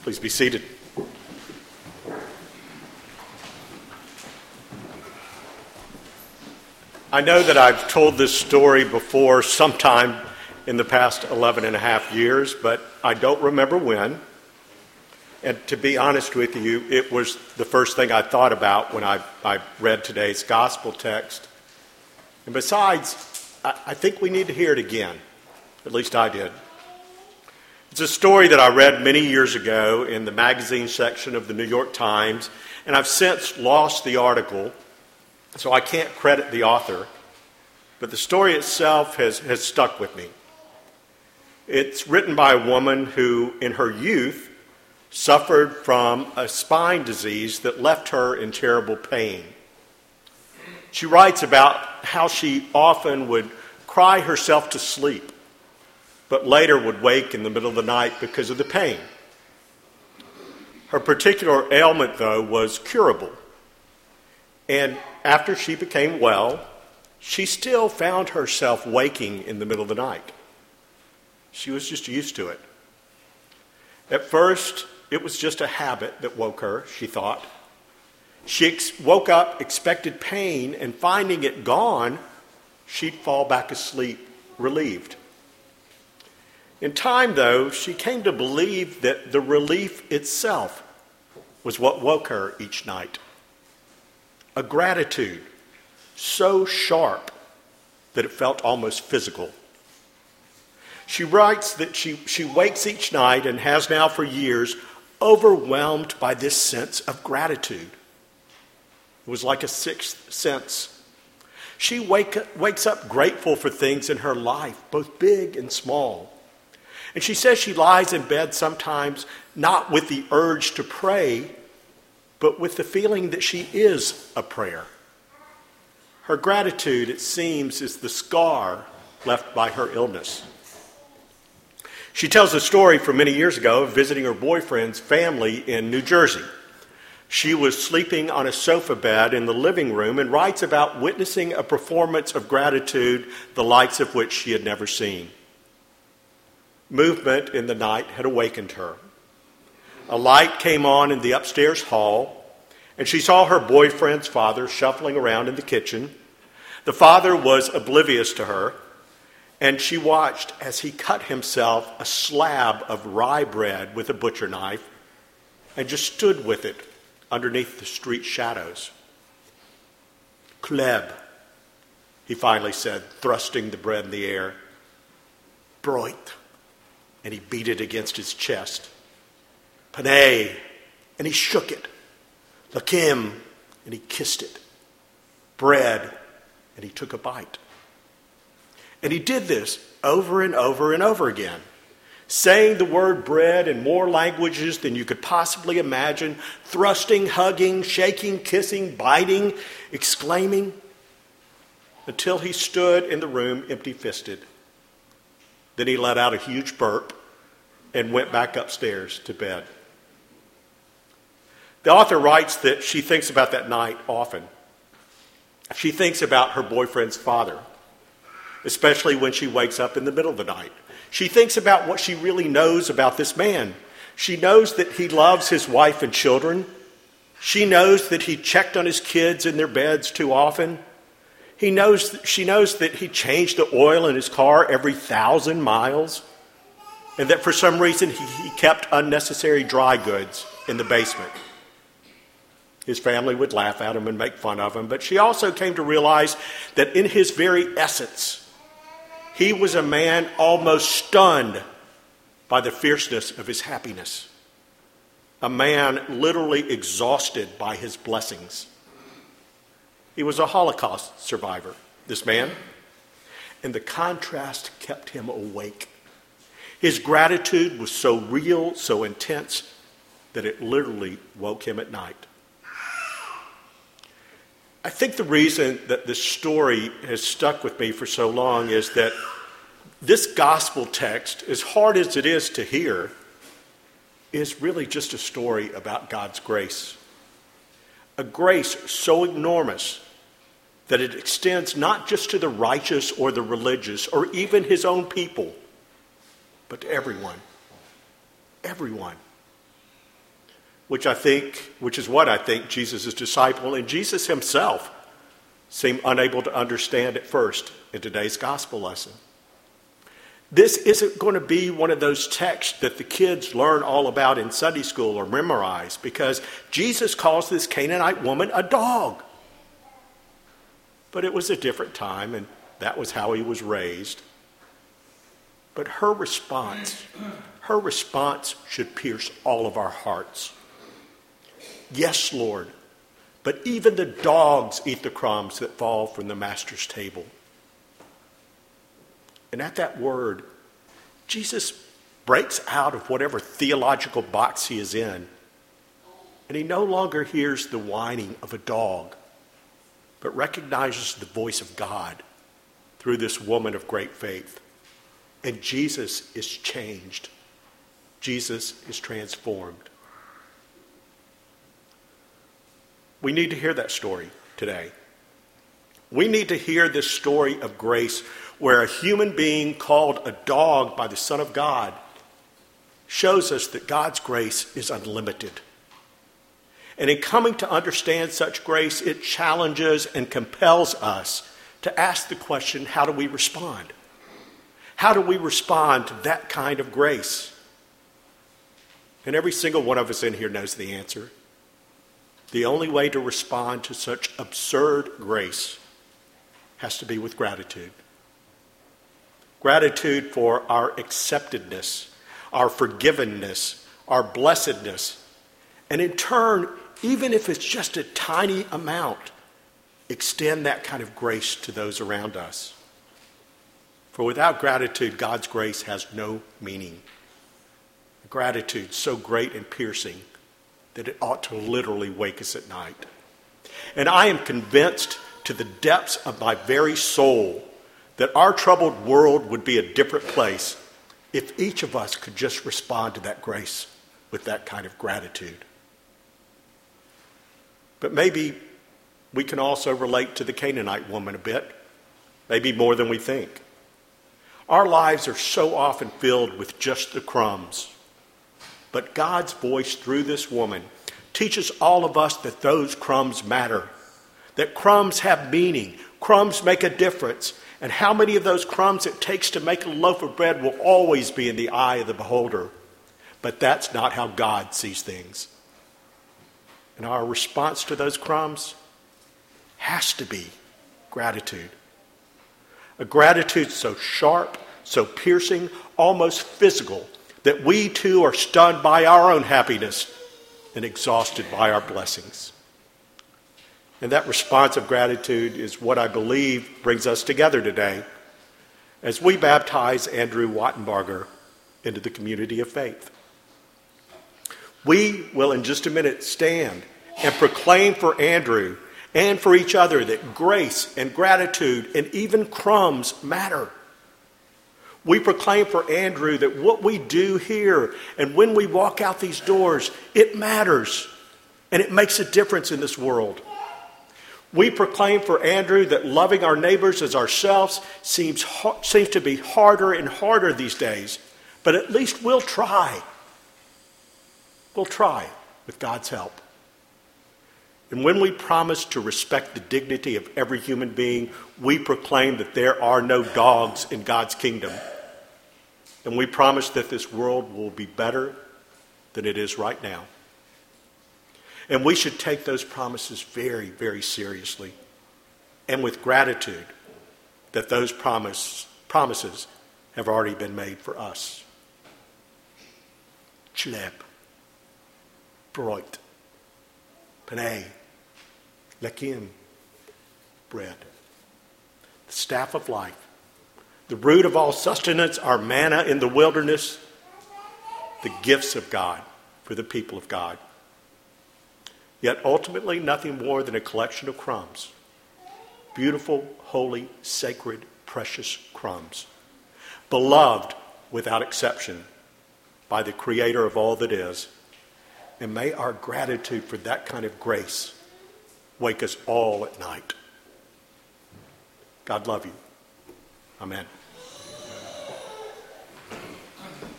Please be seated. I know that I've told this story before sometime in the past 11 and a half years, but I don't remember when. And to be honest with you, it was the first thing I thought about when I read today's gospel text. And besides, I think we need to hear it again. At least I did. It's a story that I read many years ago in the magazine section of the New York Times, and I've since lost the article, so I can't credit the author, but the story itself has stuck with me. It's written by a woman who, in her youth, suffered from a spine disease that left her in terrible pain. She writes about how she often would cry herself to sleep, but later would wake in the middle of the night because of the pain. Her particular ailment, though, was curable. And after she became well, she still found herself waking in the middle of the night. She was just used to it. At first, it was just a habit that woke her, she thought. She woke up, expected pain, and finding it gone, she'd fall back asleep, relieved. In time, though, she came to believe that the relief itself was what woke her each night. A gratitude so sharp that it felt almost physical. She writes that she wakes each night and has now for years overwhelmed by this sense of gratitude. It was like a sixth sense. She wakes up grateful for things in her life, both big and small. And she says she lies in bed sometimes not with the urge to pray, but with the feeling that she is a prayer. Her gratitude, it seems, is the scar left by her illness. She tells a story from many years ago of visiting her boyfriend's family in New Jersey. She was sleeping on a sofa bed in the living room and writes about witnessing a performance of gratitude, the likes of which she had never seen. Movement in the night had awakened her. A light came on in the upstairs hall, and she saw her boyfriend's father shuffling around in the kitchen. The father was oblivious to her, and she watched as he cut himself a slab of rye bread with a butcher knife and just stood with it underneath the street shadows. "Kleb," he finally said, thrusting the bread in the air. "Broit," and he beat it against his chest. "Panay," and he shook it. "Lakim," and he kissed it. "Bread," and he took a bite. And he did this over and over and over again, saying the word bread in more languages than you could possibly imagine, thrusting, hugging, shaking, kissing, biting, exclaiming, until he stood in the room empty-fisted. Then he let out a huge burp and went back upstairs to bed. The author writes that she thinks about that night often. She thinks about her boyfriend's father, especially when she wakes up in the middle of the night. She thinks about what she really knows about this man. She knows that he loves his wife and children. She knows that he checked on his kids in their beds too often. She knows that he changed the oil in his car every 1,000 miles, and that for some reason he kept unnecessary dry goods in the basement. His family would laugh at him and make fun of him, but she also came to realize that in his very essence, he was a man almost stunned by the fierceness of his happiness. A man literally exhausted by his blessings. He was a Holocaust survivor, this man, and the contrast kept him awake. His gratitude was so real, so intense, that it literally woke him at night. I think the reason that this story has stuck with me for so long is that this gospel text, as hard as it is to hear, is really just a story about God's grace. A grace so enormous that it extends not just to the righteous or the religious or even his own people, but to everyone. Everyone. which is what I think Jesus' disciple and Jesus himself seem unable to understand at first in today's gospel lesson. This isn't going to be one of those texts that the kids learn all about in Sunday school or memorize, because Jesus calls this Canaanite woman a dog. But it was a different time, and that was how he was raised. But her response should pierce all of our hearts. Yes, Lord, but even the dogs eat the crumbs that fall from the master's table. And at that word, Jesus breaks out of whatever theological box he is in, and he no longer hears the whining of a dog, but recognizes the voice of God through this woman of great faith. And Jesus is changed. Jesus is transformed. We need to hear that story today. We need to hear this story of grace where a human being called a dog by the Son of God shows us that God's grace is unlimited. And in coming to understand such grace, it challenges and compels us to ask the question, how do we respond? How do we respond to that kind of grace? And every single one of us in here knows the answer. The only way to respond to such absurd grace has to be with gratitude. Gratitude for our acceptedness, our forgiveness, our blessedness, and in turn, even if it's just a tiny amount, extend that kind of grace to those around us. For without gratitude, God's grace has no meaning. Gratitude so great and piercing that it ought to literally wake us at night. And I am convinced to the depths of my very soul that our troubled world would be a different place if each of us could just respond to that grace with that kind of gratitude. But maybe we can also relate to the Canaanite woman a bit, maybe more than we think. Our lives are so often filled with just the crumbs. But God's voice through this woman teaches all of us that those crumbs matter, that crumbs have meaning, crumbs make a difference, and how many of those crumbs it takes to make a loaf of bread will always be in the eye of the beholder. But that's not how God sees things. And our response to those crumbs has to be gratitude. A gratitude so sharp, so piercing, almost physical, that we too are stunned by our own happiness and exhausted by our blessings. And that response of gratitude is what I believe brings us together today as we baptize Andrew Wattenbarger into the community of faith. We will in just a minute stand and proclaim for Andrew and for each other that grace and gratitude and even crumbs matter. We proclaim for Andrew that what we do here and when we walk out these doors, it matters and it makes a difference in this world. We proclaim for Andrew that loving our neighbors as ourselves seems to be harder and harder these days, but at least we'll try. We'll try with God's help. And when we promise to respect the dignity of every human being, we proclaim that there are no dogs in God's kingdom. And we promise that this world will be better than it is right now. And we should take those promises very, very seriously. And with gratitude that those promises have already been made for us. Chleb, broit, panay, lekim, bread. The staff of life. The root of all sustenance, our manna in the wilderness, the gifts of God for the people of God. Yet ultimately nothing more than a collection of crumbs. Beautiful, holy, sacred, precious crumbs. Beloved without exception by the Creator of all that is. And may our gratitude for that kind of grace wake us all at night. God love you. Amen.